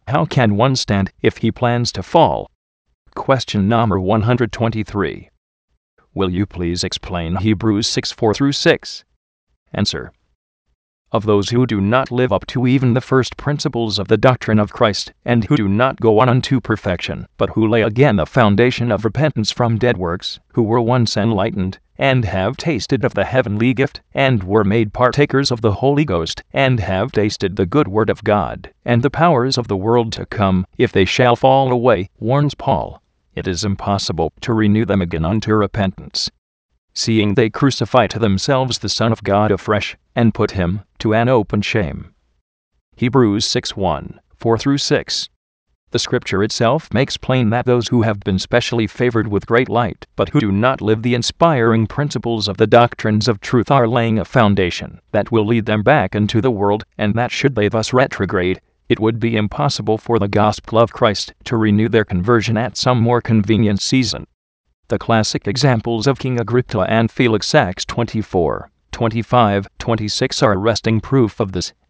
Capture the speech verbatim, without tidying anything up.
How can one stand if he plans to fall? Question number one hundred twenty-three. Will you please explain Hebrews six four through six? Answer. Of those who do not live up to even the first principles of the doctrine of Christ, and who do not go on unto perfection, but who lay again the foundation of repentance from dead works, who were once enlightened, and have tasted of the heavenly gift, and were made partakers of the Holy Ghost, and have tasted the good word of God, and the powers of the world to come, if they shall fall away, warns Paul, it is impossible to renew them again unto repentance, seeing they crucify to themselves the Son of God afresh, and put him to an open shame. Hebrews six one, four through six. The Scripture itself makes plain that those who have been specially favored with great light, but who do not live the inspiring principles of the doctrines of truth, are laying a foundation that will lead them back into the world, and that should they thus retrograde, it would be impossible for the gospel of Christ to renew their conversion at some more convenient season. The classic examples of King Agrippa and Felix, Acts twenty-four, twenty-five, twenty-six, are arresting proof of this,